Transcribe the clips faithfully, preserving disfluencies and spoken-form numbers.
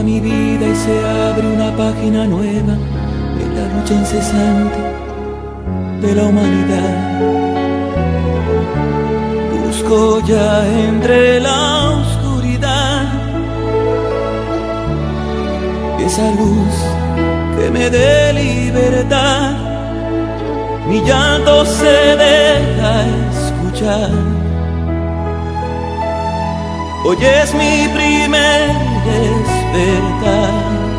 termina mi vida y se abre una página nueva en la lucha incesante de la humanidad. Busco ya entre la oscuridad esa luz que me dé libertad. Mi llanto se deja escuchar. Hoy es mi primer despertar.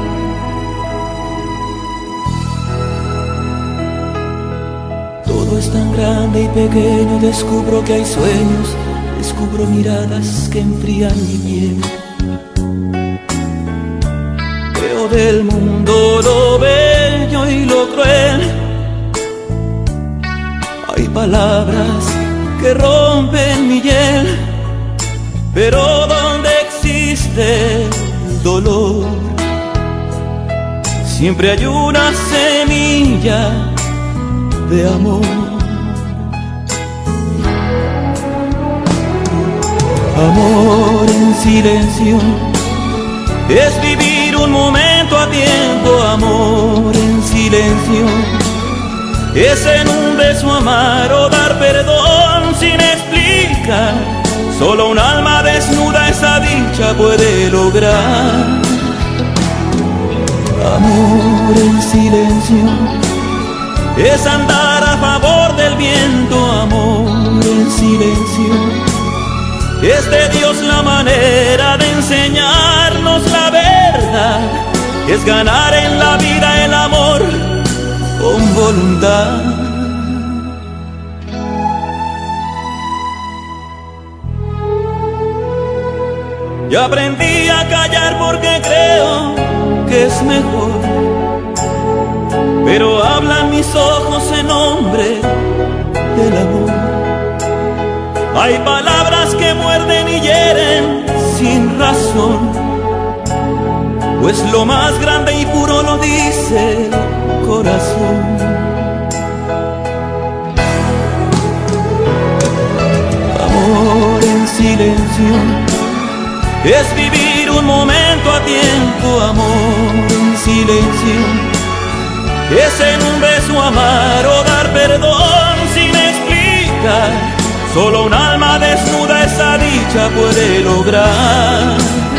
Todo es tan grande y pequeño, descubro que hay sueños, descubro miradas que enfrían mi piel. Veo del mundo lo bello y lo cruel. Hay palabras que rompen mi hiel, pero donde existe el dolor, siempre hay una semilla de amor. Amor en silencio es vivir un momento a tiempo. Amor en silencio es en un beso amar o dar perdón sin explicar. Solo un alma desnuda esa dicha puede lograr. Amor en silencio es andar a favor del viento. Amor en silencio es de Dios la manera de enseñarnos la verdad. Es ganar en la vida el amor con voluntad. Yo aprendí a callar porque creo que es mejor, pero hablan mis ojos en nombre del amor. Hay palabras que muerden y hieren sin razón, pues lo más grande y puro lo dice el corazón. Amor en silencio es vivir un momento a tiempo. Amor en silencio es en un beso amar o dar perdón sin explicar. Solo un alma desnuda esa dicha puede lograr.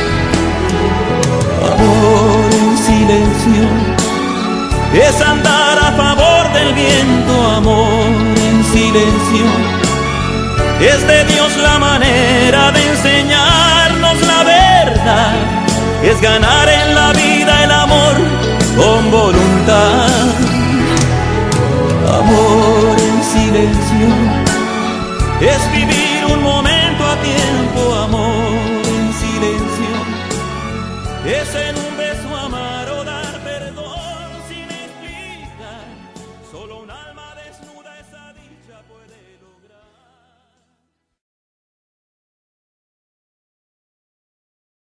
Amor en silencio es andar a favor del viento. Amor en silencio es de Dios la manera de enseñarnos la verdad. Es ganar en la vida el amor con voluntad. Amor en silencio es vivir un momento a tiempo. Amor en silencio es en un beso amar.